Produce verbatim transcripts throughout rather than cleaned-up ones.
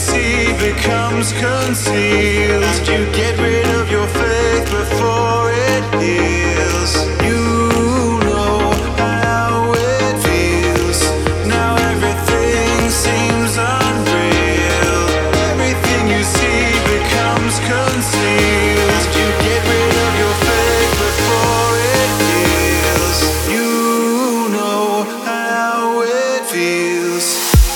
see becomes concealed. You get rid of your faith before it heals. You know how it feels. Now everything seems unreal. Everything you see becomes concealed. You get rid of your faith before it heals. You know how it feels.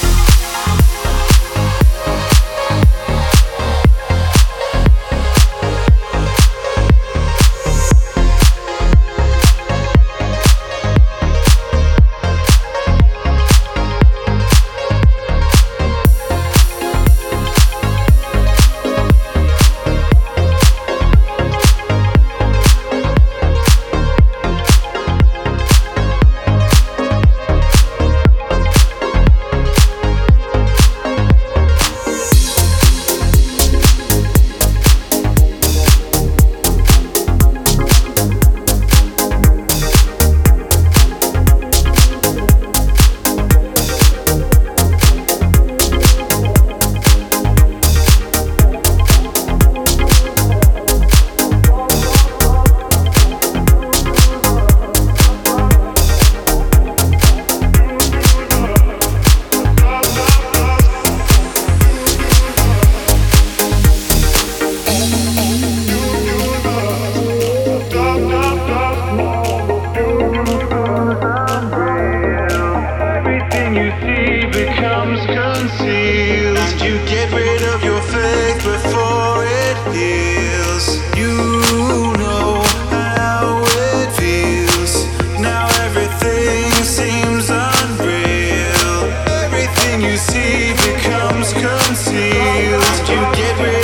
You see becomes concealed. You get rid of your faith before it heals. You know how it feels. Now everything seems unreal. Everything you see becomes concealed. You get rid